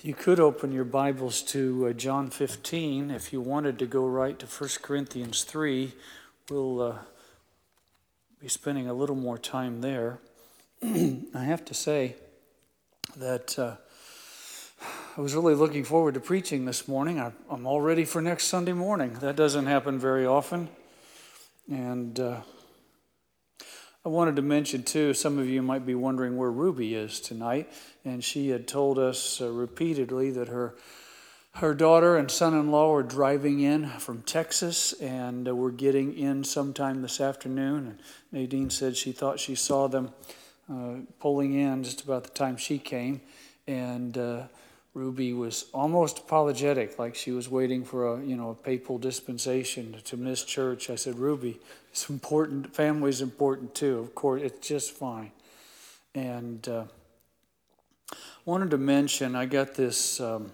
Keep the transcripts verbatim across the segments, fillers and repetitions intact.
You could open your Bibles to uh, John fifteen. If you wanted to go right to First Corinthians three, we'll uh, be spending a little more time there. I have to say that uh, I was really looking forward to preaching this morning. I, I'm all ready for next Sunday morning. That doesn't happen very often. And uh, I wanted to mention, too, some of you might be wondering where Ruby is tonight. And she had told us uh, repeatedly that her her daughter and son-in-law were driving in from Texas and uh, were getting in sometime this afternoon. And Nadine said she thought she saw them uh, pulling in just about the time she came. And uh, Ruby was almost apologetic, like she was waiting for a you know a papal dispensation to miss church. I said, Ruby, it's important. Family's important too. Of course, it's just fine. And uh, wanted to mention, I got this. Um,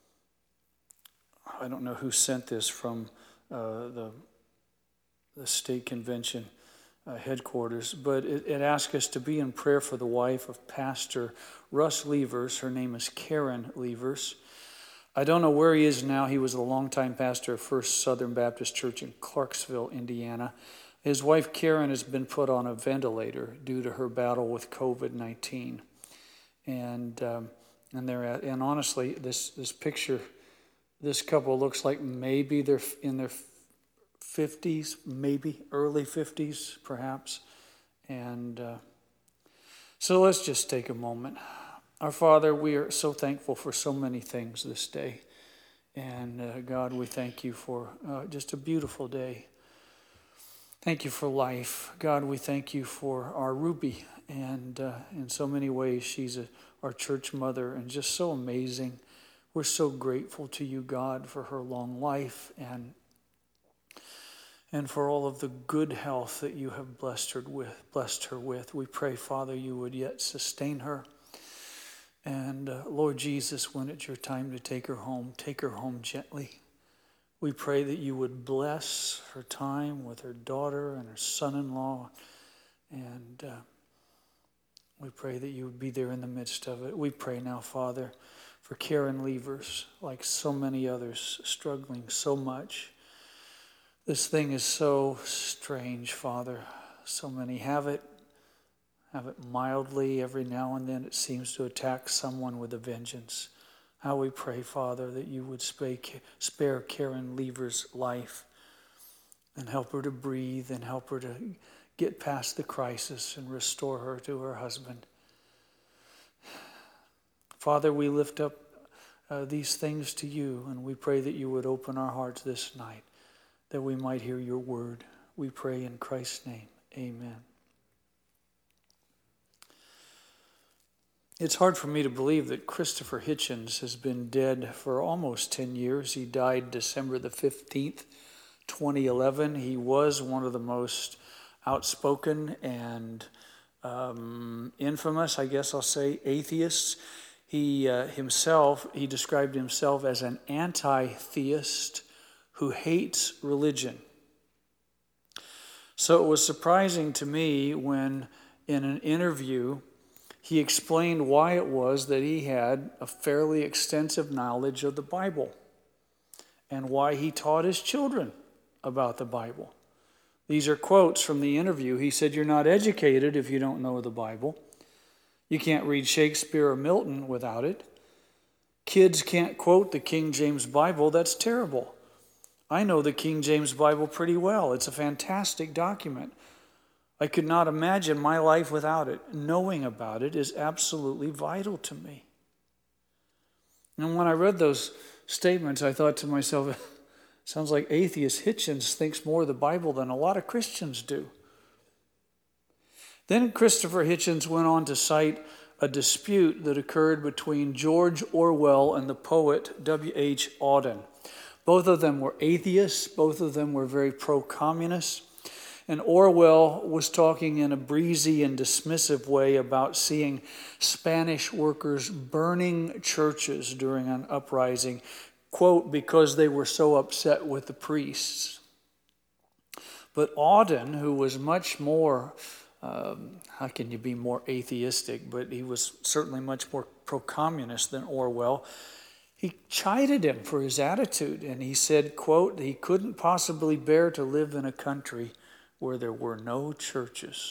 I don't know who sent this from uh, the the state convention uh, headquarters, but it, it asked us to be in prayer for the wife of Pastor Russ Levers. Her name is Karen Levers. I don't know where he is now. He was a longtime pastor of First Southern Baptist Church in Clarksville, Indiana. His wife Karen has been put on a ventilator due to her battle with covid nineteen. And um, and they're at, and honestly, this this picture, this couple looks like maybe they're in their fifties, maybe early fifties, perhaps. And uh, so let's just take a moment. Our Father, we are so thankful for so many things this day, and uh, God, we thank you for uh, just a beautiful day. Thank you for life. God, we thank you for our Ruby, and uh, in so many ways, she's a, our church mother, and just so amazing. We're so grateful to you, God, for her long life, and and for all of the good health that you have blessed her with. Blessed her with. We pray, Father, you would yet sustain her. And uh, Lord Jesus, when it's your time to take her home, take her home gently. We pray that you would bless her time with her daughter and her son-in-law. And uh, we pray that you would be there in the midst of it. We pray now, Father, for Karen Levers, like so many others, struggling so much. This thing is so strange, Father. So many have it, have it mildly. Every now and then it seems to attack someone with a vengeance. How we pray, Father, that you would spare Karen Levers' life and help her to breathe and help her to get past the crisis and restore her to her husband. Father, we lift up uh, these things to you, and we pray that you would open our hearts this night, that we might hear your word. We pray in Christ's name. Amen. It's hard for me to believe that Christopher Hitchens has been dead for almost ten years. He died December the fifteenth, twenty eleven. He was one of the most outspoken and um, infamous, I guess I'll say, atheists. He uh, himself, he described himself as an anti-theist who hates religion. So it was surprising to me when in an interview he explained why it was that he had a fairly extensive knowledge of the Bible and why he taught his children about the Bible. These are quotes from the interview. He said, "You're not educated if you don't know the Bible. You can't read Shakespeare or Milton without it. Kids can't quote the King James Bible. That's terrible. I know the King James Bible pretty well. It's a fantastic document. I could not imagine my life without it. Knowing about it is absolutely vital to me." And when I read those statements, I thought to myself, sounds like atheist Hitchens thinks more of the Bible than a lot of Christians do. Then Christopher Hitchens went on to cite a dispute that occurred between George Orwell and the poet W H Auden. Both of them were atheists. Both of them were very pro-communist. And Orwell was talking in a breezy and dismissive way about seeing Spanish workers burning churches during an uprising, quote, because they were so upset with the priests. But Auden, who was much more um, how can you be more atheistic? But he was certainly much more pro-communist than Orwell. He chided him for his attitude, and he said, quote, he couldn't possibly bear to live in a country where there were no churches.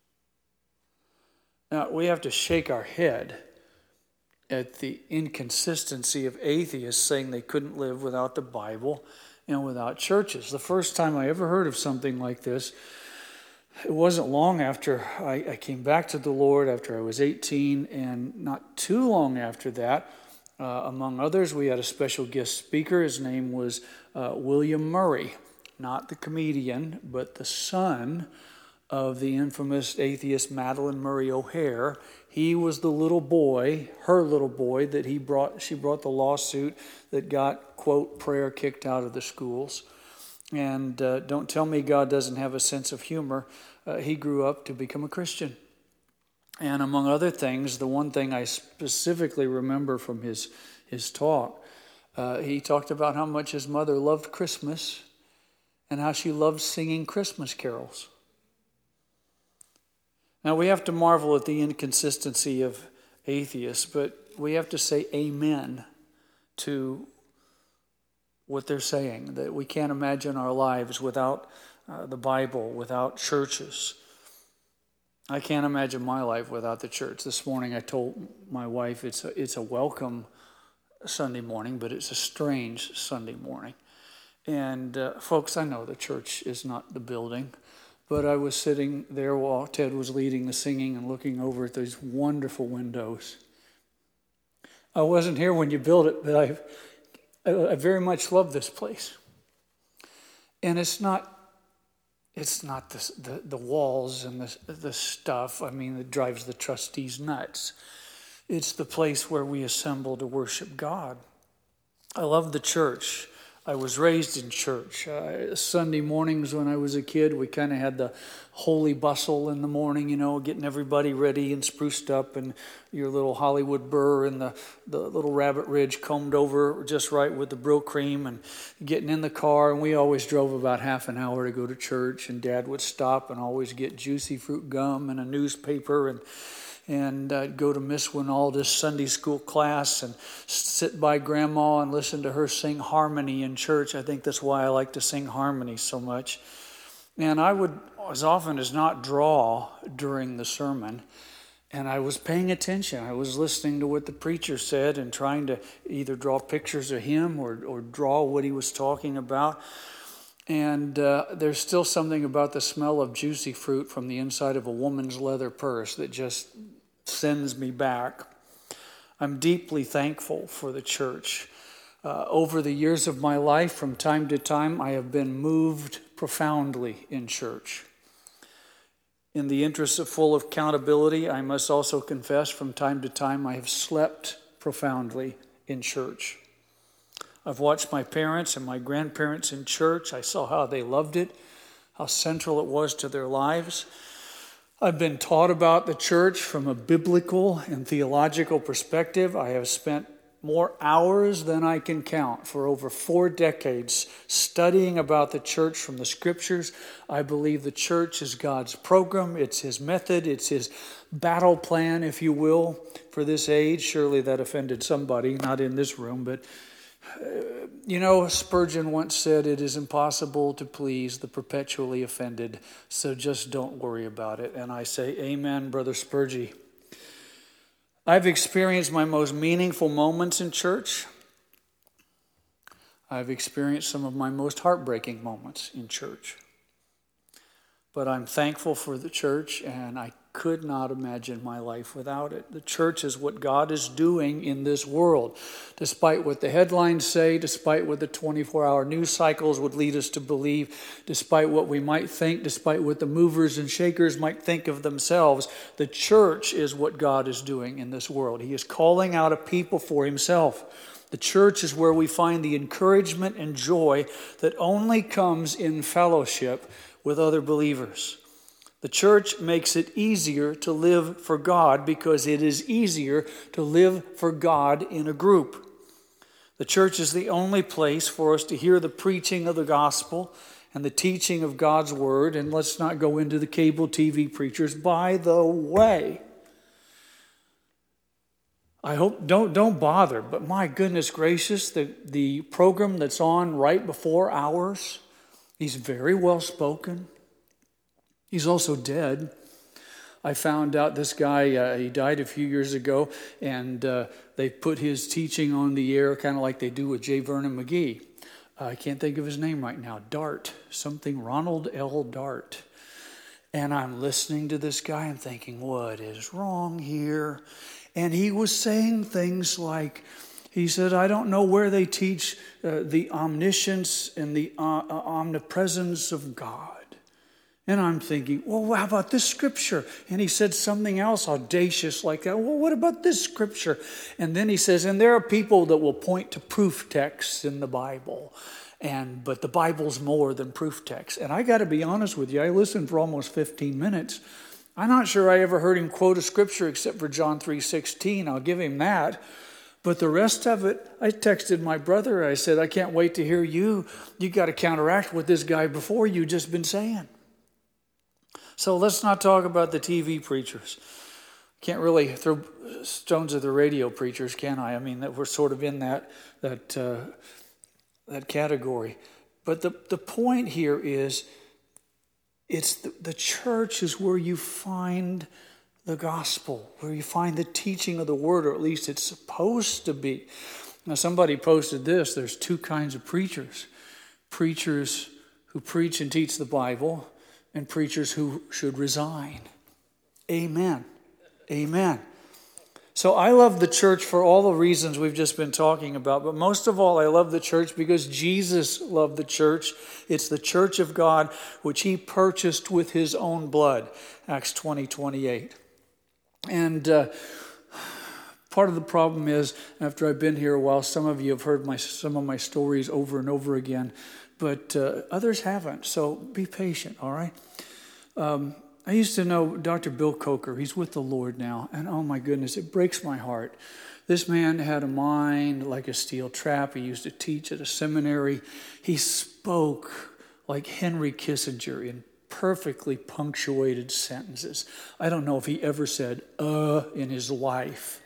Now, we have to shake our head at the inconsistency of atheists saying they couldn't live without the Bible and without churches. The first time I ever heard of something like this, it wasn't long after I, I came back to the Lord, after I was eighteen, and not too long after that, uh, among others, we had a special guest speaker. His name was uh, William Murray, not the comedian, but the son of the infamous atheist Madalyn Murray O'Hair. He was the little boy, her little boy, that he brought. She brought the lawsuit that got, quote, prayer kicked out of the schools. And uh, don't tell me God doesn't have a sense of humor. Uh, he grew up to become a Christian. And among other things, the one thing I specifically remember from his, his talk, uh, he talked about how much his mother loved Christmas and how she loved singing Christmas carols. Now, we have to marvel at the inconsistency of atheists, but we have to say amen to what they're saying, that we can't imagine our lives without uh, the Bible, without churches. I can't imagine my life without the church. This morning I told my wife it's a, it's a welcome Sunday morning, but it's a strange Sunday morning. And uh, folks, I know the church is not the building, but I was sitting there while Ted was leading the singing and looking over at those wonderful windows. I wasn't here when you built it, but I've I very much love this place. And it's not it's not the, the, the walls and the, the stuff, I mean, that drives the trustees nuts. It's the place where we assemble to worship God. I love the church. I was raised in church. Uh, Sunday mornings when I was a kid, we kind of had the holy bustle in the morning, you know, getting everybody ready and spruced up, and your little Hollywood burr and the, the little rabbit ridge combed over just right with the Brill cream, and getting in the car. And we always drove about half an hour to go to church, and Dad would stop and always get juicy fruit gum and a newspaper, and and I'd go to Miss Winalda's Sunday school class and sit by Grandma and listen to her sing harmony in church. I think that's why I like to sing harmony so much. And I would, as often as not, draw during the sermon. And I was paying attention. I was listening to what the preacher said and trying to either draw pictures of him or, or draw what he was talking about. And uh, there's still something about the smell of juicy fruit from the inside of a woman's leather purse that just sends me back. I'm deeply thankful for the church. Uh, over the years of my life, from time to time, I have been moved profoundly in church. In the interest of full accountability, I must also confess from time to time I have slept profoundly in church. I've watched my parents and my grandparents in church. I saw how they loved it, how central it was to their lives. I've been taught about the church from a biblical and theological perspective. I have spent more hours than I can count for over four decades studying about the church from the scriptures. I believe the church is God's program. It's his method. It's his battle plan, if you will, for this age. Surely that offended somebody, not in this room, but Uh, you know, Spurgeon once said, it is impossible to please the perpetually offended, so just don't worry about it. And I say, amen, Brother Spurgey. I've experienced my most meaningful moments in church. I've experienced some of my most heartbreaking moments in church. But I'm thankful for the church, and I could not imagine my life without it. The church is what God is doing in this world. Despite what the headlines say, despite what the twenty-four hour news cycles would lead us to believe, despite what we might think, despite what the movers and shakers might think of themselves, the church is what God is doing in this world. He is calling out a people for himself. The church is where we find the encouragement and joy that only comes in fellowship with other believers. The church makes it easier to live for God because it is easier to live for God in a group. The church is the only place for us to hear the preaching of the gospel and the teaching of God's word, and let's not go into the cable T V preachers. By the way, I hope, don't don't bother, but my goodness gracious, the, the program that's on right before ours, he's very well spoken. He's also dead. I found out this guy, uh, he died a few years ago, and uh, they put his teaching on the air kind of like they do with J. Vernon McGee. Uh, I can't think of his name right now. Dart, something, Ronald L. Dart. And I'm listening to this guy and thinking, what is wrong here? And he was saying things like, he said, I don't know where they teach uh, the omniscience and the uh, uh, omnipresence of God. And I'm thinking, well, how about this scripture? And he said something else audacious like that. Well, what about this scripture? And then he says, and there are people that will point to proof texts in the Bible. And but the Bible's more than proof texts. And I got to be honest with you, I listened for almost fifteen minutes. I'm not sure I ever heard him quote a scripture except for John three sixteen. I'll give him that. But the rest of it, I texted my brother. I said, I can't wait to hear you. You got to counteract what this guy before you just been saying. So let's not talk about the T V preachers. Can't really throw stones at the radio preachers, can I? I mean, that we're sort of in that that uh, that category. But the, the point here is, it's the, the church is where you find the gospel, where you find the teaching of the word, or at least it's supposed to be. Now, somebody posted this. There's two kinds of preachers. Preachers who preach and teach the Bible, and preachers who should resign. Amen. Amen. So I love the church for all the reasons we've just been talking about, but most of all, I love the church because Jesus loved the church. It's the church of God, which he purchased with his own blood. Acts twenty, twenty-eight. And uh, part of the problem is, after I've been here a while, some of you have heard my some of my stories over and over again, but uh, others haven't. So be patient, all right? Um, I used to know Doctor Bill Coker. He's with the Lord now. And oh my goodness, it breaks my heart. This man had a mind like a steel trap. He used to teach at a seminary. He spoke like Henry Kissinger in perfectly punctuated sentences. I don't know if he ever said, uh, in his life.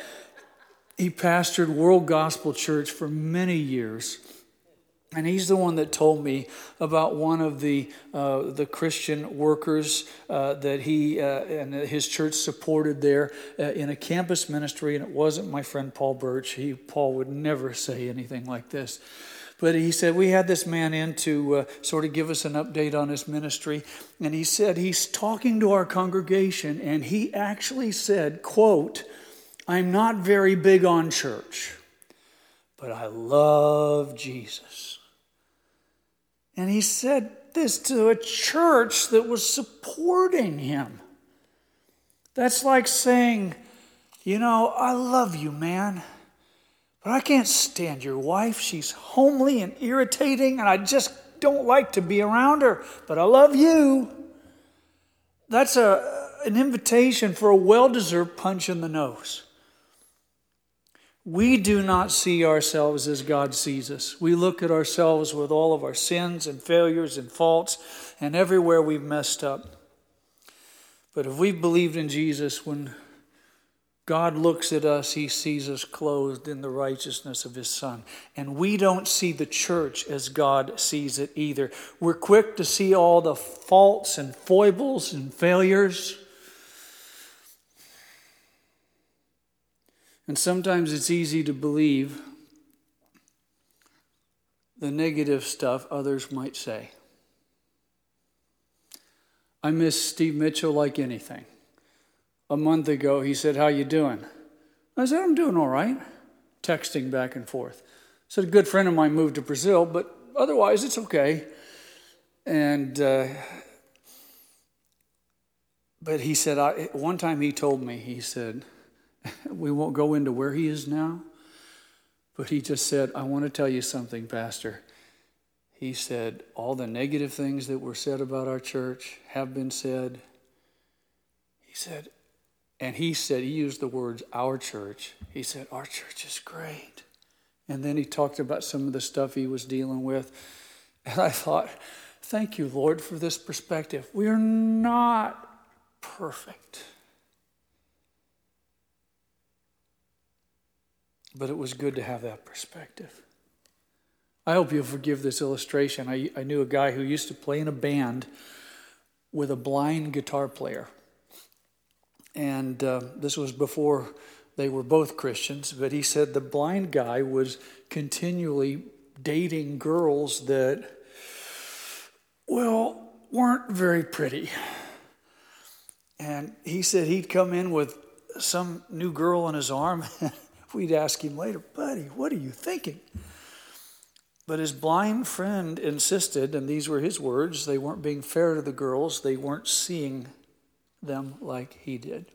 He pastored World Gospel Church for many years. And he's the one that told me about one of the uh, the Christian workers uh, that he uh, and his church supported there uh, in a campus ministry, and it wasn't my friend Paul Birch. He Paul would never say anything like this. But he said, we had this man in to uh, sort of give us an update on his ministry, and he said he's talking to our congregation, and he actually said, quote, I'm not very big on church, but I love Jesus. And he said this to a church that was supporting him. That's like saying, you know, I love you, man, but I can't stand your wife. She's homely and irritating, and I just don't like to be around her, but I love you. That's a, an invitation for a well-deserved punch in the nose. We do not see ourselves as God sees us. We look at ourselves with all of our sins and failures and faults and everywhere we've messed up. But if we've believed in Jesus, when God looks at us, he sees us clothed in the righteousness of his Son. And we don't see the church as God sees it either. We're quick to see all the faults and foibles and failures. And sometimes it's easy to believe the negative stuff others might say. I miss Steve Mitchell like anything. A month ago, he said, how you doing? I said, I'm doing all right. Texting back and forth. Said, a good friend of mine moved to Brazil, but otherwise it's okay. And, uh, but he said, I, one time he told me, he said, we won't go into where he is now, but he just said, I want to tell you something, Pastor. He said, all the negative things that were said about our church have been said. He said, and he said, he used the words, our church. He said, our church is great. And then he talked about some of the stuff he was dealing with. And I thought, Thank you, Lord, for this perspective. We are not perfect. But it was good to have that perspective. I hope you'll forgive this illustration. I, I knew a guy who used to play in a band with a blind guitar player. And uh, this was before they were both Christians. But he said the blind guy was continually dating girls that, well, weren't very pretty. And he said he'd come in with some new girl on his arm. We'd ask him later, buddy, what are you thinking? But his blind friend insisted, and these were his words, they weren't being fair to the girls. They weren't seeing them like he did.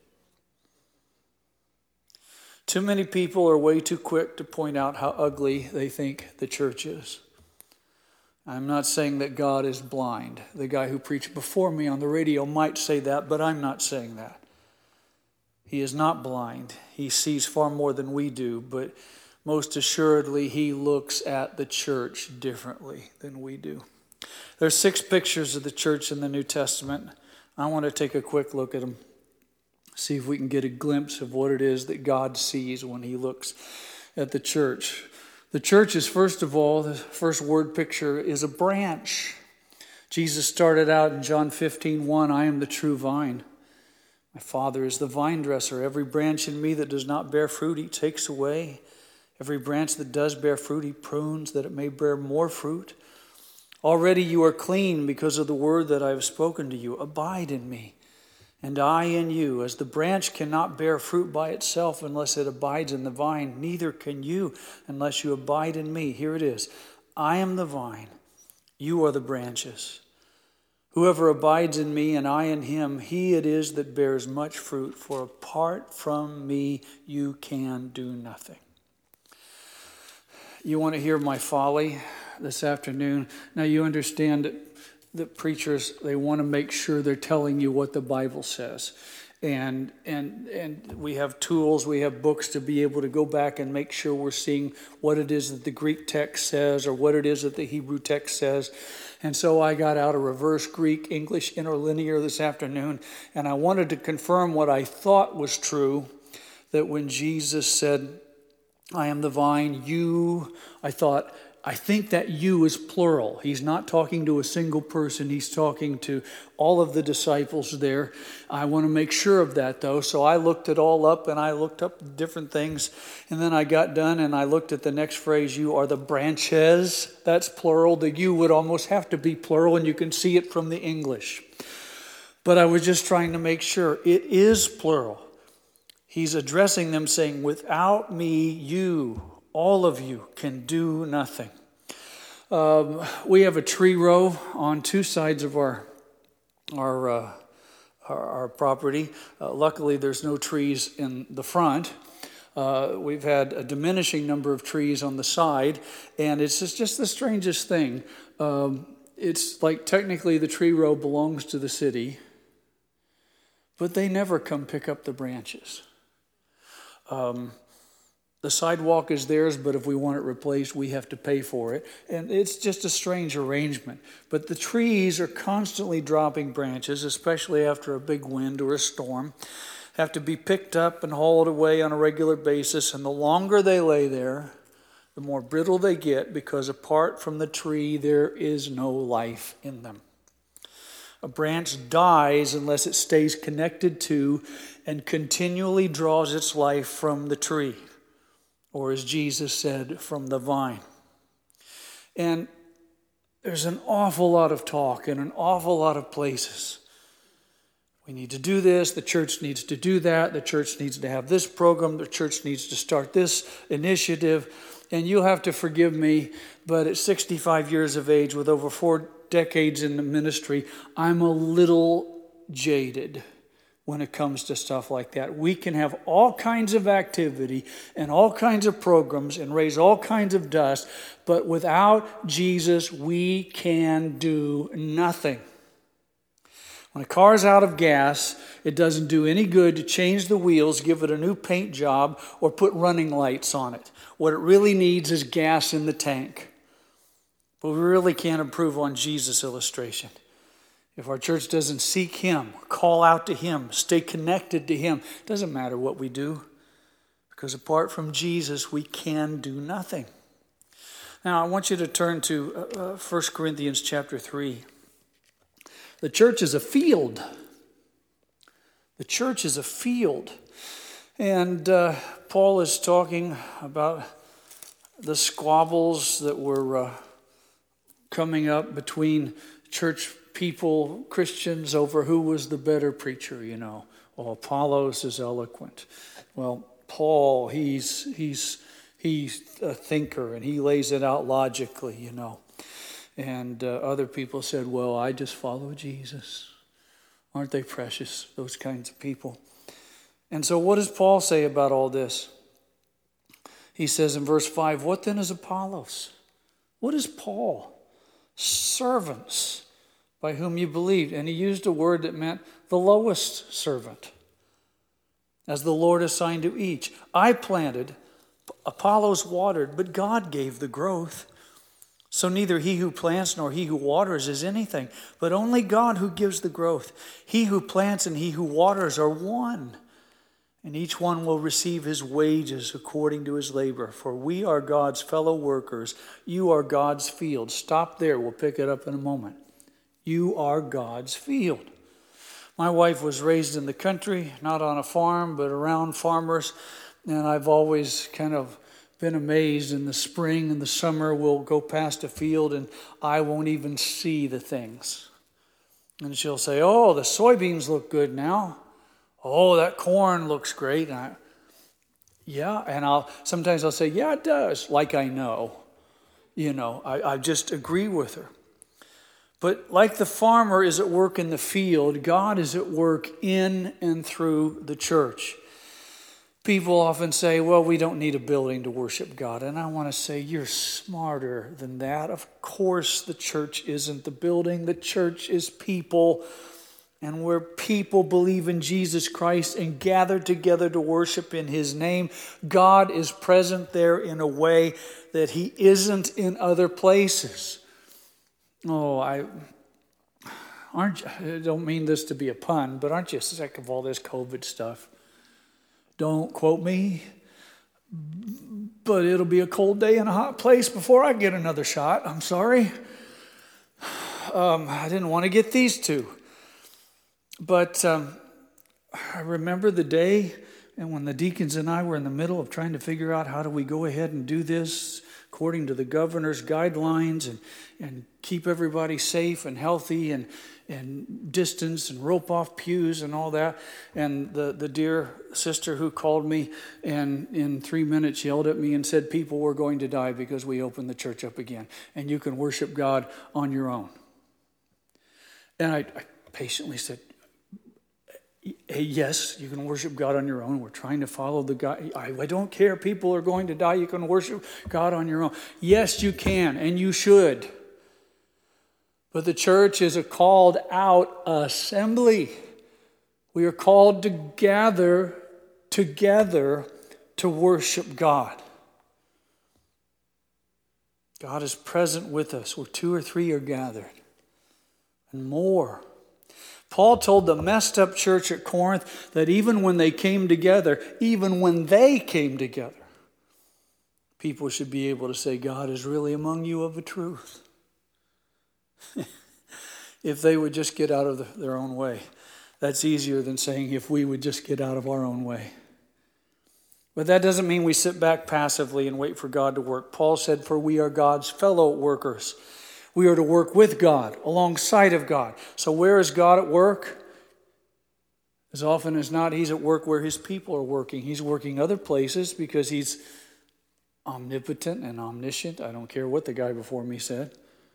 Too many people are way too quick to point out how ugly they think the church is. I'm not saying that God is blind. The guy who preached before me on the radio might say that, but I'm not saying that. He is not blind. He sees far more than we do, but most assuredly he looks at the church differently than we do. There's six pictures of the church in the New Testament. I want to take a quick look at them, see if we can get a glimpse of what it is that God sees when he looks at the church. The church is, first of all, the first word picture is a branch. Jesus started out in John fifteen one, I am the true vine. My Father is the vine dresser. Every branch in me that does not bear fruit, he takes away. Every branch that does bear fruit, he prunes that it may bear more fruit. Already you are clean because of the word that I have spoken to you. Abide in me, and I in you. As the branch cannot bear fruit by itself unless it abides in the vine, neither can you unless you abide in me. Here it is. I am the vine. You are the branches. Whoever abides in me and I in him, he it is that bears much fruit. For apart from me, you can do nothing. You want to hear my folly this afternoon? Now you understand that the preachers, they want to make sure they're telling you what the Bible says. And and and we have tools, we have books to be able to go back and make sure we're seeing what it is that the Greek text says or what it is that the Hebrew text says. And so I got out a reverse Greek English interlinear this afternoon, and I wanted to confirm what I thought was true, that when Jesus said, I am the vine, you, I thought, I think that you is plural. He's not talking to a single person. He's talking to all of the disciples there. I want to make sure of that, though. So I looked it all up, and I looked up different things. And then I got done, and I looked at the next phrase, you are the branches. That's plural. The you would almost have to be plural, and you can see it from the English. But I was just trying to make sure. It is plural. He's addressing them saying, without me, you, all of you, can do nothing. Um, we have a tree row on two sides of our our uh, our, our property. Uh, luckily, there's no trees in the front. Uh, we've had a diminishing number of trees on the side, and it's just, just the strangest thing. Um, it's like technically the tree row belongs to the city, but they never come pick up the branches. Um, the sidewalk is theirs, but if we want it replaced, we have to pay for it. And it's just a strange arrangement. But the trees are constantly dropping branches, especially after a big wind or a storm, have to be picked up and hauled away on a regular basis. And the longer they lay there, the more brittle they get, because apart from the tree, there is no life in them. A branch dies unless it stays connected to and continually draws its life from the tree, or as Jesus said, from the vine. And there's an awful lot of talk in an awful lot of places. We need to do this, the church needs to do that, the church needs to have this program, the church needs to start this initiative. And you'll have to forgive me, but at sixty-five years of age, with over four decades in the ministry, I'm a little jaded when it comes to stuff like that. We can have all kinds of activity and all kinds of programs and raise all kinds of dust, but without Jesus, we can do nothing. When a car's out of gas, it doesn't do any good to change the wheels, give it a new paint job, or put running lights on it. What it really needs is gas in the tank. But we really can't improve on Jesus' illustration. If our church doesn't seek Him, call out to Him, stay connected to Him, it doesn't matter what we do. Because apart from Jesus, we can do nothing. Now, I want you to turn to uh, First Corinthians chapter three. The church is a field. The church is a field. And uh, Paul is talking about the squabbles that were uh, coming up between church people, Christians, over who was the better preacher, you know. Well, Apollos is eloquent. Well, Paul, he's he's he's a thinker, and he lays it out logically, you know. And uh, other people said, well, I just follow Jesus. Aren't they precious, those kinds of people? And so what does Paul say about all this? He says in verse five, what then is Apollos? What is Paul? Servants by whom you believed. And he used a word that meant the lowest servant, as the Lord assigned to each. I planted, Apollos watered, but God gave the growth. So neither he who plants nor he who waters is anything, but only God who gives the growth. He who plants and he who waters are one, and each one will receive his wages according to his labor. For we are God's fellow workers. You are God's field. Stop there. We'll pick it up in a moment. You are God's field. My wife was raised in the country, not on a farm, but around farmers. And I've always kind of been amazed. In the spring and the summer, we'll go past a field and I won't even see the things. And she'll say, oh, the soybeans look good now. Oh, that corn looks great. And I, yeah, and I'll sometimes I'll say, yeah, it does, like I know. You know, I, I just agree with her. But like the farmer is at work in the field, God is at work in and through the church. People often say, well, we don't need a building to worship God. And I want to say, you're smarter than that. Of course, the church isn't the building. The church is people. And where people believe in Jesus Christ and gather together to worship in His name, God is present there in a way that He isn't in other places. Oh, I aren't. I don't mean this to be a pun, but aren't you sick of all this COVID stuff? Don't quote me, but it'll be a cold day in a hot place before I get another shot. I'm sorry. Um, I didn't want to get these two. But um, I remember the day and when the deacons and I were in the middle of trying to figure out how do we go ahead and do this according to the governor's guidelines and, and keep everybody safe and healthy and, and distance and rope off pews and all that. And the, the dear sister who called me and in three minutes yelled at me and said people were going to die because we opened the church up again. And you can worship God on your own. And I, I patiently said, yes, you can worship God on your own. We're trying to follow the God. I, I don't care. People are going to die. You can worship God on your own. Yes, you can, and you should. But the church is a called out assembly. We are called to gather together to worship God. God is present with us where two or three are gathered, and more. Paul told the messed up church at Corinth that even when they came together, even when they came together, people should be able to say, God is really among you of a truth. If they would just get out of the, their own way. That's easier than saying if we would just get out of our own way. But that doesn't mean we sit back passively and wait for God to work. Paul said, for we are God's fellow workers. We are to work with God, alongside of God. So where is God at work? As often as not, He's at work where His people are working. He's working other places because He's omnipotent and omniscient. I don't care what the guy before me said.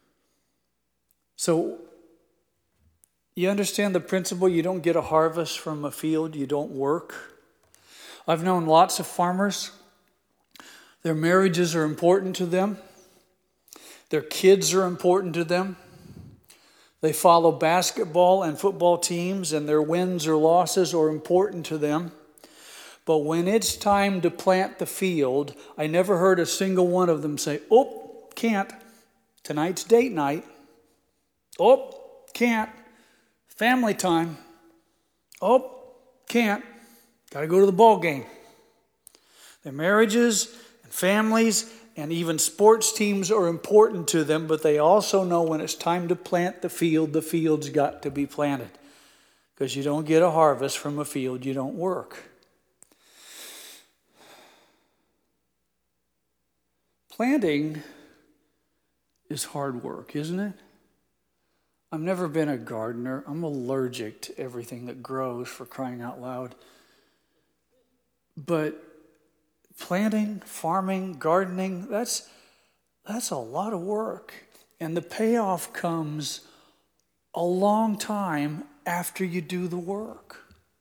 So you understand the principle, you don't get a harvest from a field, you don't work. I've known lots of farmers. Their marriages are important to them. Their kids are important to them. They follow basketball and football teams, and their wins or losses are important to them. But when it's time to plant the field, I never heard a single one of them say, oh, can't. Tonight's date night. Oh, can't. Family time. Oh, can't. Got to go to the ball game. Their marriages and families and even sports teams are important to them, but they also know when it's time to plant the field, the field's got to be planted. Because you don't get a harvest from a field you don't work. Planting is hard work, isn't it? I've never been a gardener. I'm allergic to everything that grows, for crying out loud. But planting, farming, gardening, that's that's a lot of work. And the payoff comes a long time after you do the work.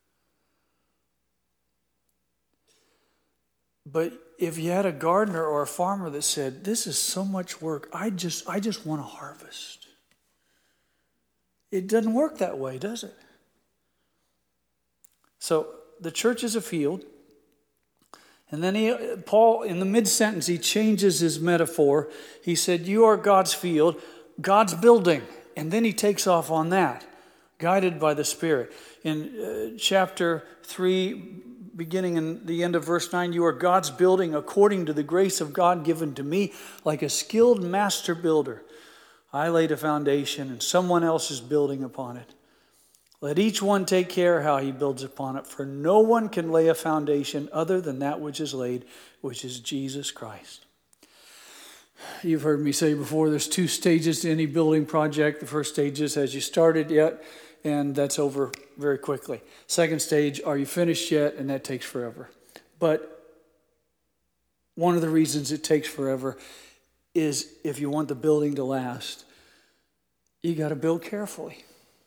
But if you had a gardener or a farmer that said, this is so much work, I just I just want to harvest. It doesn't work that way, does it? So the church is a field. And then he, Paul, in the mid-sentence, he changes his metaphor. He said, you are God's field, God's building. And then he takes off on that, guided by the Spirit. In uh, chapter three, beginning in the end of verse nine, you are God's building according to the grace of God given to me, like a skilled master builder. I laid a foundation and someone else is building upon it. Let each one take care how he builds upon it, for no one can lay a foundation other than that which is laid, which is Jesus Christ. You've heard me say before, there's two stages to any building project. The first stage is, has you started yet? And that's over very quickly. Second stage, are you finished yet? And that takes forever. But one of the reasons it takes forever is if you want the building to last, you got to build carefully.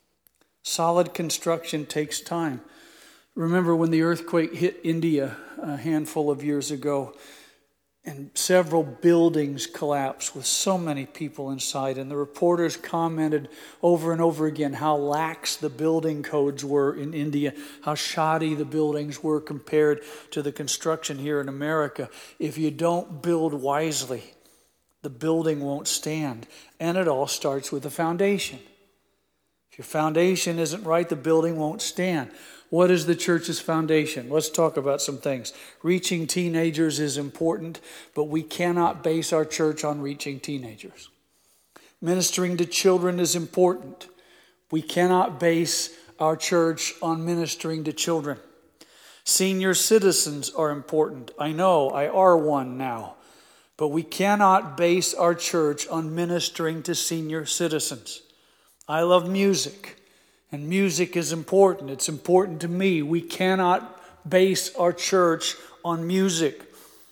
Solid construction takes time. Remember when the earthquake hit India a handful of years ago, and several buildings collapsed with so many people inside, and the reporters commented over and over again how lax the building codes were in India, how shoddy the buildings were compared to the construction here in America. If you don't build wisely, the building won't stand. And it all starts with the foundation. If your foundation isn't right, the building won't stand. What is the church's foundation? Let's talk about some things. Reaching teenagers is important, but we cannot base our church on reaching teenagers. Ministering to children is important. We cannot base our church on ministering to children. Senior citizens are important. I know, I are one now. But we cannot base our church on ministering to senior citizens. I love music. And music is important. It's important to me. We cannot base our church on music.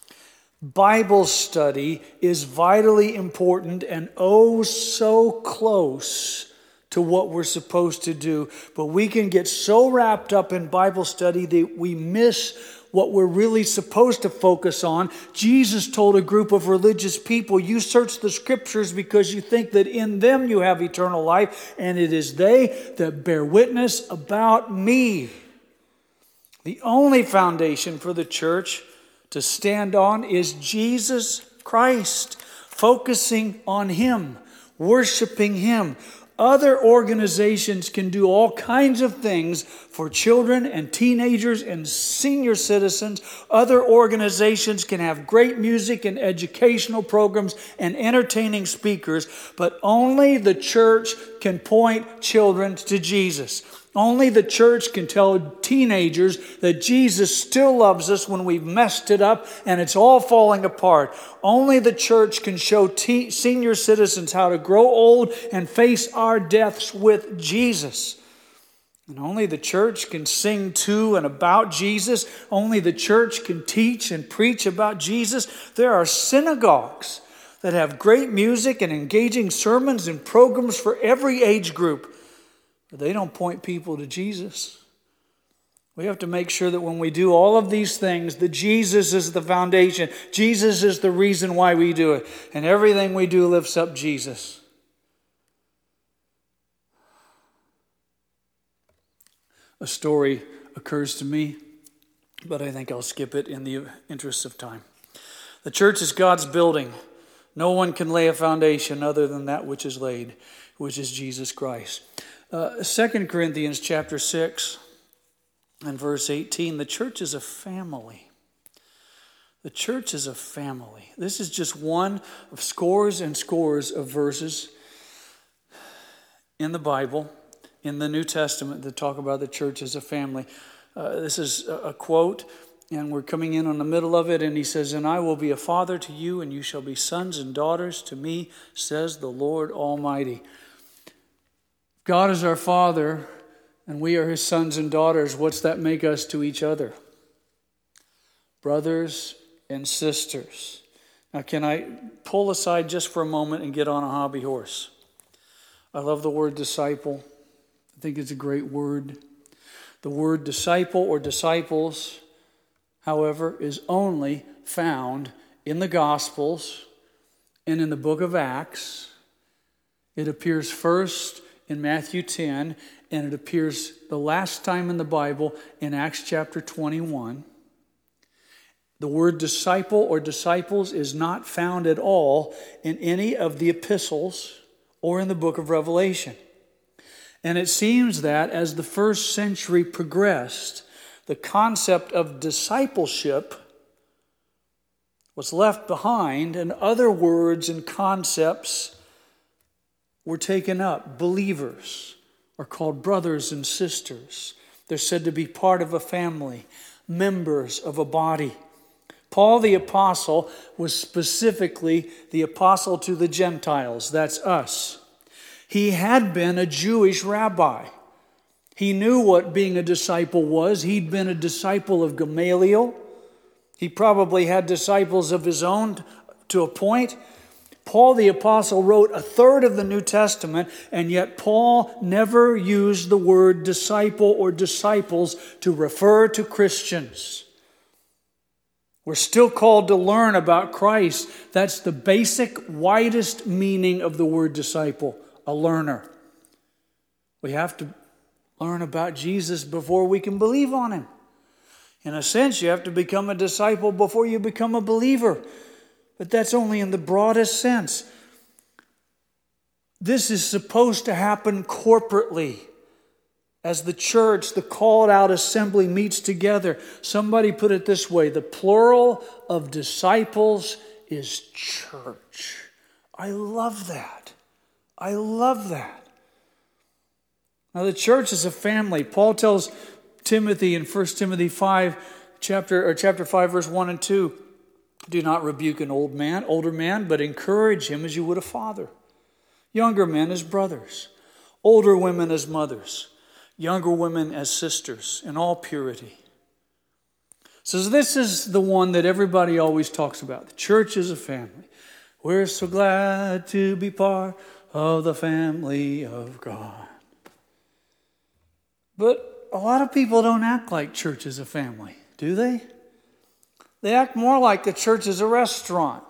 Bible study is vitally important and oh so close to what we're supposed to do. But we can get so wrapped up in Bible study that we miss what we're really supposed to focus on. Jesus told a group of religious people, you search the scriptures because you think that in them you have eternal life, and it is they that bear witness about me. The only foundation for the church to stand on is Jesus Christ, focusing on Him, worshiping Him. Other organizations can do all kinds of things for children and teenagers and senior citizens. Other organizations can have great music and educational programs and entertaining speakers, but only the church can point children to Jesus. Only the church can tell teenagers that Jesus still loves us when we've messed it up and it's all falling apart. Only the church can show te- senior citizens how to grow old and face our deaths with Jesus. And only the church can sing to and about Jesus. Only the church can teach and preach about Jesus. There are synagogues that have great music and engaging sermons and programs for every age group. But they don't point people to Jesus. We have to make sure that when we do all of these things, that Jesus is the foundation. Jesus is the reason why we do it. And everything we do lifts up Jesus. A story occurs to me, but I think I'll skip it in the interest of time. The church is God's building. No one can lay a foundation other than that which is laid, which is Jesus Christ. Uh, Second Corinthians chapter six and verse eighteen, the church is a family. The church is a family. This is just one of scores and scores of verses in the Bible, in the New Testament, that talk about the church as a family. Uh, this is a, a quote, and we're coming in on the middle of it, and he says, "And I will be a father to you, and you shall be sons and daughters to me, says the Lord Almighty." God is our Father, and we are his sons and daughters. What's that make us to each other? Brothers and sisters. Now, can I pull aside just for a moment and get on a hobby horse? I love the word disciple. I think it's a great word. The word disciple or disciples, however, is only found in the Gospels and in the book of Acts. It appears first in Matthew ten, and it appears the last time in the Bible in Acts chapter twenty-one. The word disciple or disciples is not found at all in any of the epistles or in the book of Revelation. And it seems that as the first century progressed, the concept of discipleship was left behind, and other words and concepts were taken up. Believers are called brothers and sisters. They're said to be part of a family, members of a body. Paul the apostle was specifically the apostle to the Gentiles. That's us. He had been a Jewish rabbi. He knew what being a disciple was. He'd been a disciple of Gamaliel. He probably had disciples of his own to a point. Paul the apostle wrote a third of the New Testament, and yet Paul never used the word disciple or disciples to refer to Christians. We're still called to learn about Christ. That's the basic, widest meaning of the word disciple, a learner. We have to learn about Jesus before we can believe on him. In a sense, you have to become a disciple before you become a believer. But that's only in the broadest sense. This is supposed to happen corporately. As the church, the called out assembly meets together. Somebody put it this way: the plural of disciples is church. I love that. I love that. Now the church is a family. Paul tells Timothy in First Timothy five, chapter or chapter five, verse one and two, do not rebuke an old man, older man, but encourage him as you would a father. Younger men as brothers, older women as mothers, younger women as sisters, in all purity. So this is the one that everybody always talks about. The church is a family. We're so glad to be part of the family of God. But a lot of people don't act like church is a family, do they? They act more like the church is a restaurant.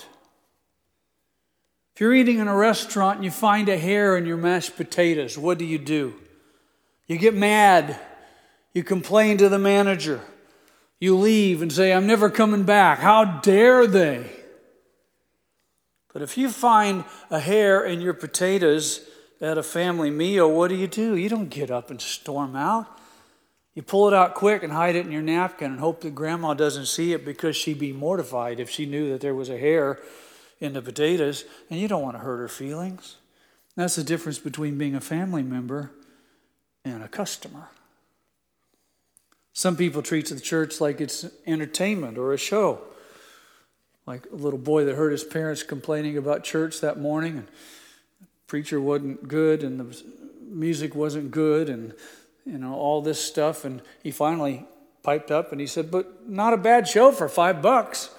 If you're eating in a restaurant and you find a hair in your mashed potatoes, what do you do? You get mad. You complain to the manager. You leave and say, I'm never coming back. How dare they? But if you find a hair in your potatoes at a family meal, what do you do? You don't get up and storm out. You pull it out quick and hide it in your napkin and hope that grandma doesn't see it, because she'd be mortified if she knew that there was a hair in the potatoes, and you don't want to hurt her feelings. That's the difference between being a family member and a customer. Some people treat the church like it's entertainment or a show. Like a little boy that heard his parents complaining about church that morning, and the preacher wasn't good and the music wasn't good and you know all this stuff, and he finally piped up and he said, but not a bad show for five bucks.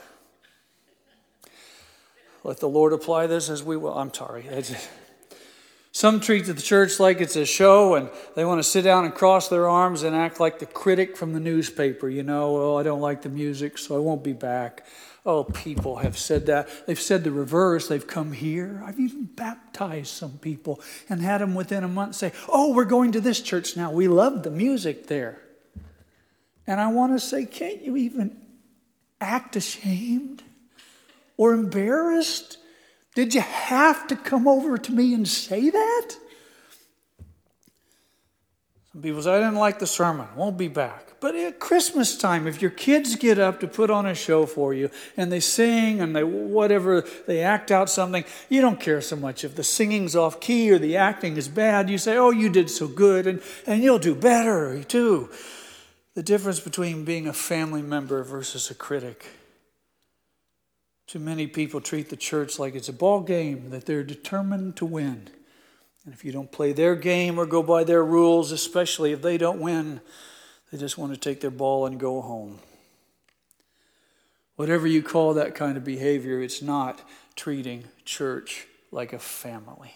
Let the Lord apply this as we will. I'm sorry. Some treat the church like it's a show, and they want to sit down and cross their arms and act like the critic from the newspaper. You know, oh, I don't like the music, so I won't be back. Oh, people have said that. They've said the reverse. They've come here. I've even baptized some people and had them within a month say, oh, we're going to this church now. We love the music there. And I want to say, can't you even act ashamed or embarrassed Did you have to come over to me and say that? Some people say, I didn't like the sermon, won't be back. But at Christmas time, if your kids get up to put on a show for you and they sing and they whatever, they act out something, you don't care so much if the singing's off key or the acting is bad. You say, oh, you did so good, and, and you'll do better too. The difference between being a family member versus a critic. Too many people treat the church like it's a ball game that they're determined to win. And if you don't play their game or go by their rules, especially if they don't win, they just want to take their ball and go home. Whatever you call that kind of behavior, it's not treating church like a family.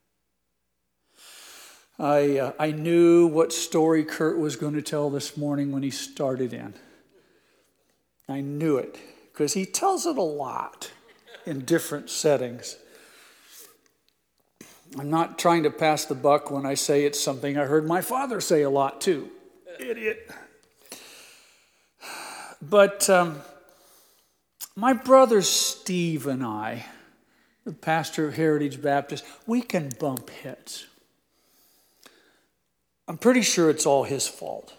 I uh, I knew what story Kurt was going to tell this morning when he started in. I knew it because he tells it a lot in different settings. I'm not trying to pass the buck when I say it's something I heard my father say a lot too. Idiot. But um, my brother Steve and I, the pastor of Heritage Baptist, we can bump heads. I'm pretty sure it's all his fault.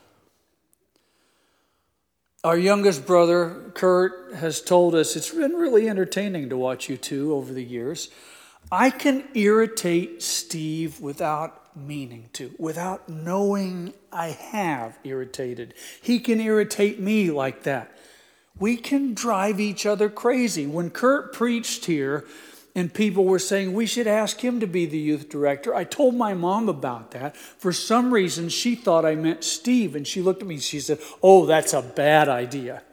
Our youngest brother, Kurt, has told us it's been really entertaining to watch you two over the years. I can irritate Steve without meaning to, without knowing I have irritated. He can irritate me like that. We can drive each other crazy. When Kurt preached here and people were saying we should ask him to be the youth director, I told my mom about that. For some reason, she thought I meant Steve, and she looked at me and she said, oh, that's a bad idea.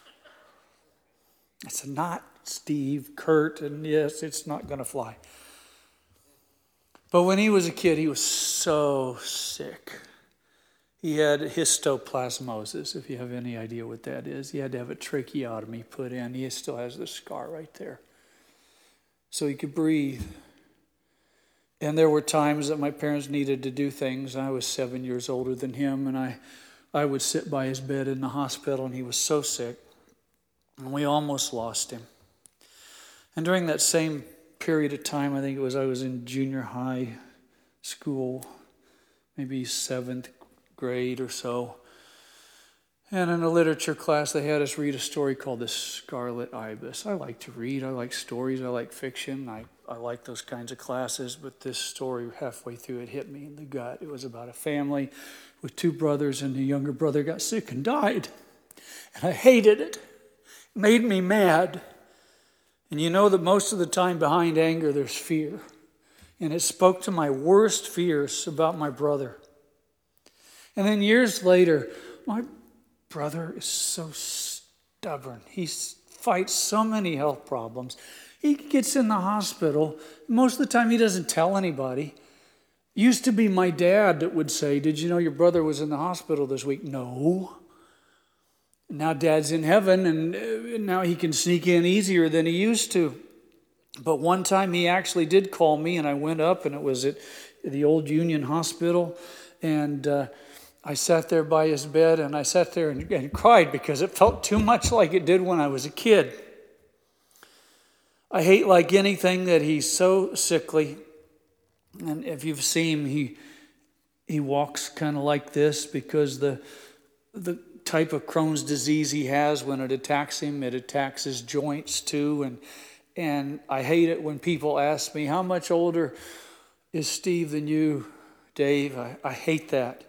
I said, not Steve, Kurt, and yes, it's not going to fly. But when he was a kid, he was so sick. He had histoplasmosis, if you have any idea what that is. He had to have a tracheotomy put in. He still has the scar right there. So he could breathe. And there were times that my parents needed to do things. I was seven years older than him, and I, I would sit by his bed in the hospital, and he was so sick. And we almost lost him. And during that same period of time, I think it was I was in junior high school, maybe seventh grade or so. And in a literature class, they had us read a story called The Scarlet Ibis. I like to read. I like stories. I like fiction. I, I like those kinds of classes. But this story, halfway through, it hit me in the gut. It was about a family with two brothers, and the younger brother got sick and died. And I hated it. It made me mad. And you know that most of the time behind anger, there's fear. And it spoke to my worst fears about my brother. And then years later, my brother is so stubborn. He fights so many health problems. He gets in the hospital. Most of the time, he doesn't tell anybody. It used to be my dad that would say, did you know your brother was in the hospital this week? No. Now Dad's in heaven, and now he can sneak in easier than he used to. But one time he actually did call me, and I went up, and it was at the old Union Hospital. And uh, I sat there by his bed, and I sat there and, and cried because it felt too much like it did when I was a kid. I hate like anything that he's so sickly. And if you've seen him, he, he walks kind of like this because the the type of Crohn's disease he has, when it attacks him, it attacks his joints too. And and I hate it when people ask me, how much older is Steve than you, Dave? I, I hate that.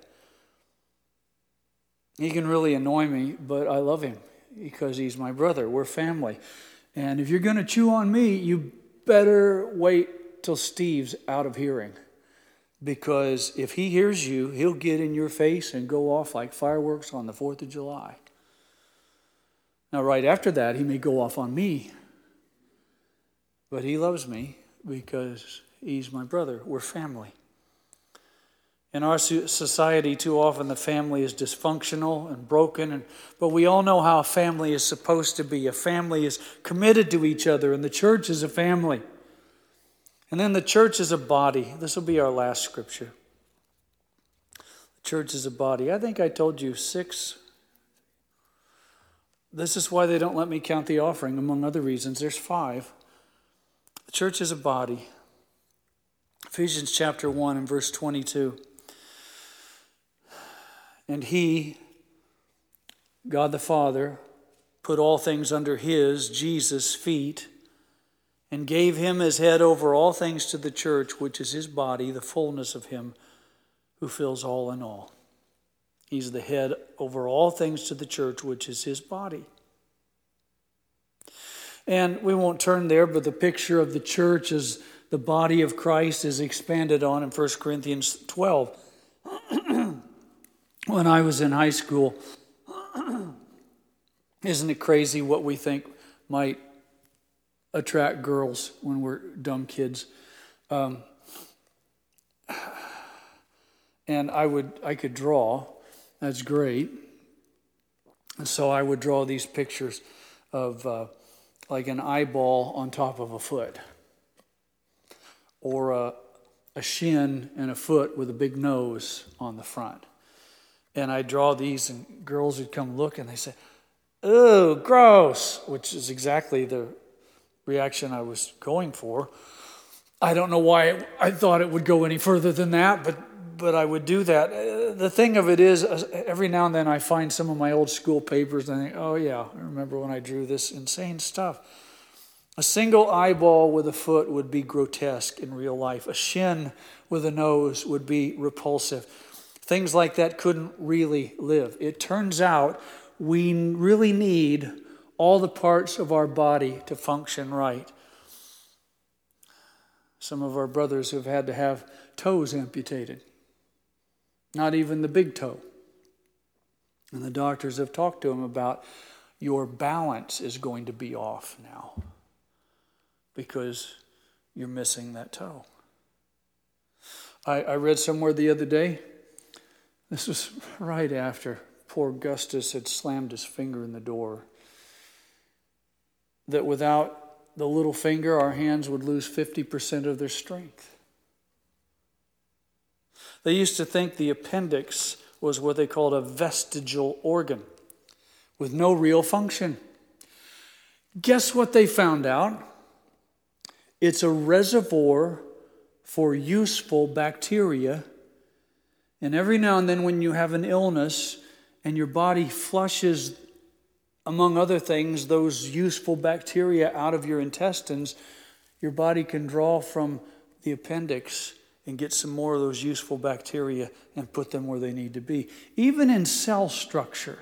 He can really annoy me, but I love him because he's my brother. We're family. And if you're going to chew on me, you better wait till Steve's out of hearing. Because if he hears you, he'll get in your face and go off like fireworks on the fourth of July. Now, right after that, he may go off on me. But he loves me because he's my brother. We're family. In our society, too often the family is dysfunctional and broken. And, but we all know how a family is supposed to be. A family is committed to each other, and the church is a family. And then the church is a body. This will be our last scripture. The church is a body. I think I told you six. This is why they don't let me count the offering, among other reasons. There's five. The The church is a body. Ephesians chapter one and verse twenty-two. And he, God the Father, put all things under his, Jesus' feet, and gave him as head over all things to the church, which is his body, the fullness of him who fills all in all. He's the head over all things to the church, which is his body. And we won't turn there, but the picture of the church as the body of Christ is expanded on in First Corinthians twelve. When I was in high school, isn't it crazy what we think might attract girls when we're dumb kids? Um, and I would, I could draw. That's great. And so I would draw these pictures of uh, like an eyeball on top of a foot, or a, a shin and a foot with a big nose on the front. And I'd draw these, and girls would come look, and they say, "Ooh, gross," which is exactly the reaction I was going for. I don't know why I thought it would go any further than that, but but I would do that. The thing of it is, every now and then I find some of my old school papers, and I think, oh yeah, I remember when I drew this insane stuff. A single eyeball with a foot would be grotesque in real life. A shin with a nose would be repulsive. Things like that couldn't really live. It turns out we really need all the parts of our body to function right. Some of our brothers have had to have toes amputated. Not even the big toe. And the doctors have talked to them about your balance is going to be off now because you're missing that toe. I, I read somewhere the other day, this was right after poor Augustus had slammed his finger in the door, that without the little finger, our hands would lose fifty percent of their strength. They used to think the appendix was what they called a vestigial organ with no real function. Guess what they found out? It's a reservoir for useful bacteria. And every now and then when you have an illness and your body flushes, among other things, those useful bacteria out of your intestines, your body can draw from the appendix and get some more of those useful bacteria and put them where they need to be. Even in cell structure,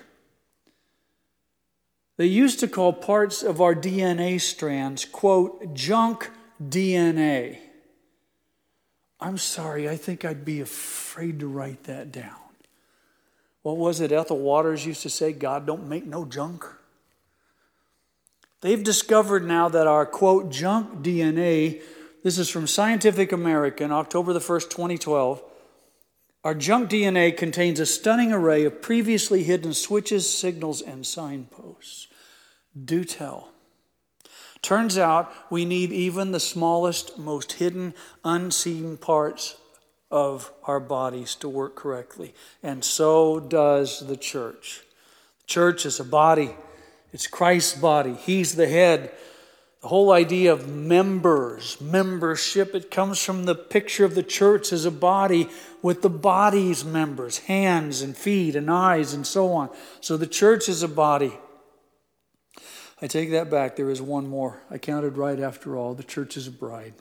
they used to call parts of our D N A strands, quote, junk D N A. I'm sorry, I think I'd be afraid to write that down. What was it Ethel Waters used to say? God don't make no junk. They've discovered now that our, quote, junk D N A, this is from Scientific American, October the first, twenty twelve. Our junk D N A contains a stunning array of previously hidden switches, signals, and signposts. Do tell. Turns out we need even the smallest, most hidden, unseen parts of our bodies to work correctly. And so does the church. The church is a body. It's Christ's body. He's the head. The whole idea of members, membership, it comes from the picture of the church as a body with the body's members, hands and feet and eyes and so on. So the church is a body. I take that back. There is one more. I counted right after all. The church is a bride.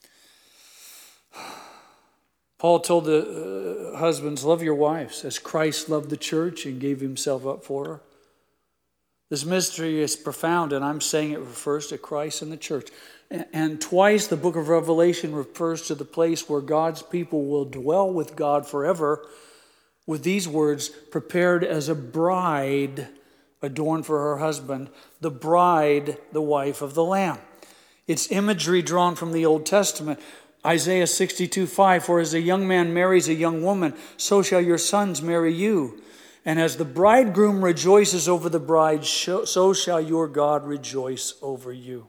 Paul told the uh, husbands, love your wives as Christ loved the church and gave himself up for her. This mystery is profound, and I'm saying it refers to Christ and the church. And, and twice the book of Revelation refers to the place where God's people will dwell with God forever with these words, prepared as a bride adorned for her husband, the bride, the wife of the Lamb. It's imagery drawn from the Old Testament. Isaiah sixty-two five, for as a young man marries a young woman, so shall your sons marry you. And as the bridegroom rejoices over the bride, so shall your God rejoice over you.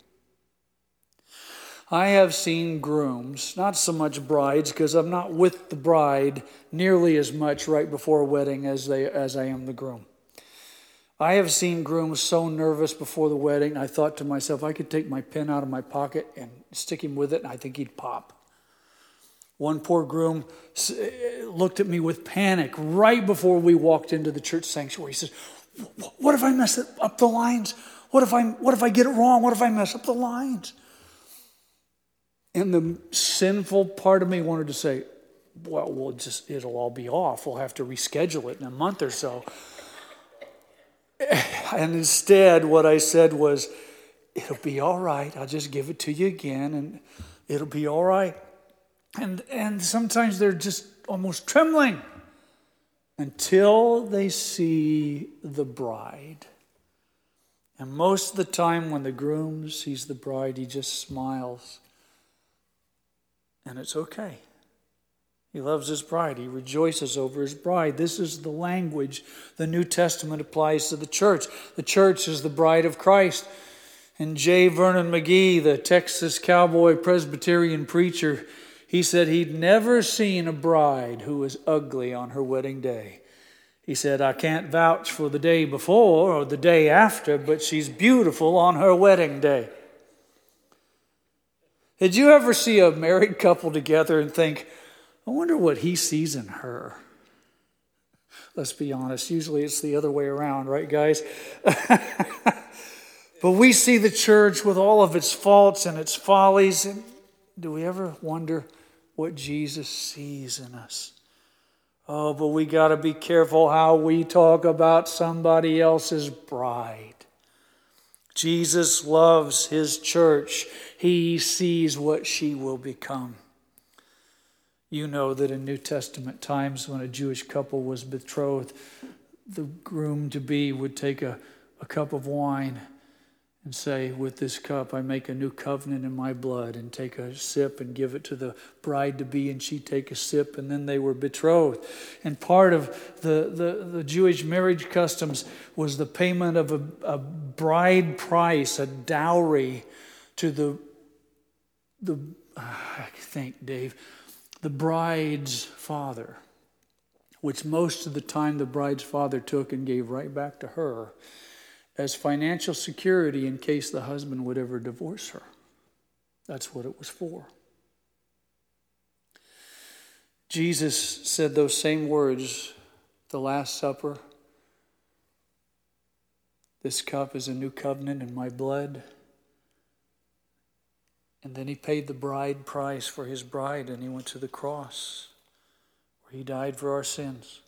I have seen grooms, not so much brides, because I'm not with the bride nearly as much right before a wedding as they as I am the groom. I have seen grooms so nervous before the wedding, I thought to myself, I could take my pen out of my pocket and stick him with it, and I think he'd pop. One poor groom looked at me with panic right before we walked into the church sanctuary. He says, what if I mess up the lines? What if I, what if I get it wrong? What if I mess up the lines? And the sinful part of me wanted to say, well, we'll just, it'll all be off. We'll have to reschedule it in a month or so. And instead, what I said was, it'll be all right. I'll just give it to you again, and it'll be all right. And and sometimes they're just almost trembling until they see the bride. And most of the time when the groom sees the bride, he just smiles. And it's okay. He loves his bride. He rejoices over his bride. This is the language the New Testament applies to the church. The church is the bride of Christ. And J. Vernon McGee, the Texas cowboy Presbyterian preacher, he said he'd never seen a bride who was ugly on her wedding day. He said, I can't vouch for the day before or the day after, but she's beautiful on her wedding day. Did you ever see a married couple together and think, I wonder what he sees in her? Let's be honest. Usually it's the other way around, right, guys? But we see the church with all of its faults and its follies. And do we ever wonder what Jesus sees in us? Oh, but we got to be careful how we talk about somebody else's bride. Jesus loves his church. He sees what she will become. You know that in New Testament times when a Jewish couple was betrothed, the groom-to-be would take a, a cup of wine and say, with this cup I make a new covenant in my blood, and take a sip and give it to the bride-to-be, and she'd take a sip, and then they were betrothed. And part of the, the, the Jewish marriage customs was the payment of a, a bride price, a dowry to the, the I think, Dave, the bride's father, which most of the time the bride's father took and gave right back to her as financial security in case the husband would ever divorce her. That's what it was for. Jesus said those same words, the Last Supper. This cup is a new covenant in my blood. And then he paid the bride price for his bride, and he went to the cross where he died for our sins.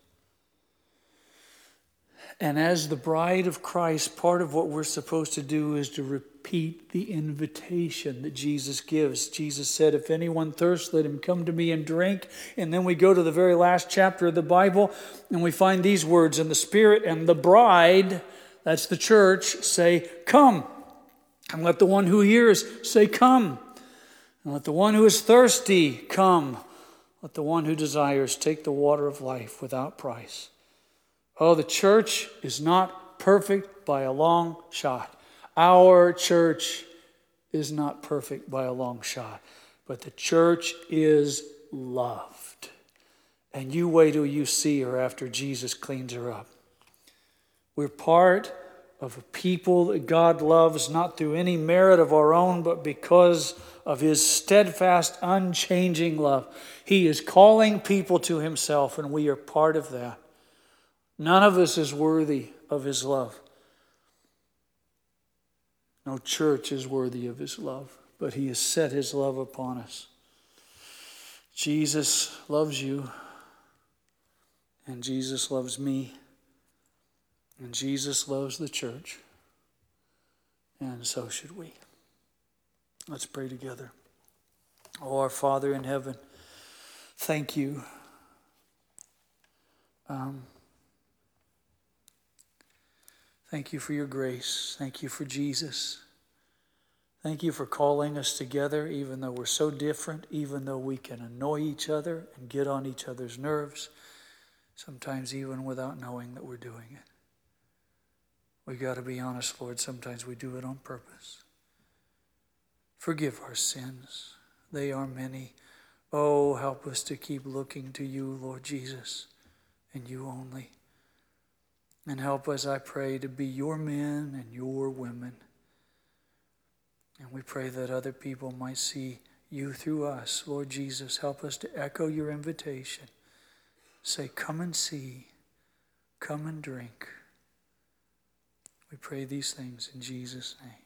And as the bride of Christ, part of what we're supposed to do is to repeat the invitation that Jesus gives. Jesus said, if anyone thirsts, let him come to me and drink. And then we go to the very last chapter of the Bible, and we find these words, and the Spirit and the bride, that's the church, say, come. And let the one who hears say, come. And let the one who is thirsty come. Let the one who desires take the water of life without price. Oh, the church is not perfect by a long shot. Our church is not perfect by a long shot. But the church is loved. And you wait till you see her after Jesus cleans her up. We're part of a people that God loves, not through any merit of our own, but because of his steadfast, unchanging love. He is calling people to himself, and we are part of that. None of us is worthy of his love. No church is worthy of his love, but he has set his love upon us. Jesus loves you, and Jesus loves me, and Jesus loves the church, and so should we. Let's pray together. Oh, our Father in heaven, thank you. Um, Thank you for your grace. Thank you for Jesus. Thank you for calling us together, even though we're so different, even though we can annoy each other and get on each other's nerves, sometimes even without knowing that we're doing it. We got to be honest, Lord, sometimes we do it on purpose. Forgive our sins. They are many. Oh, help us to keep looking to you, Lord Jesus, and you only. And help us, I pray, to be your men and your women. And we pray that other people might see you through us. Lord Jesus, help us to echo your invitation. Say, come and see, come and drink. We pray these things in Jesus' name.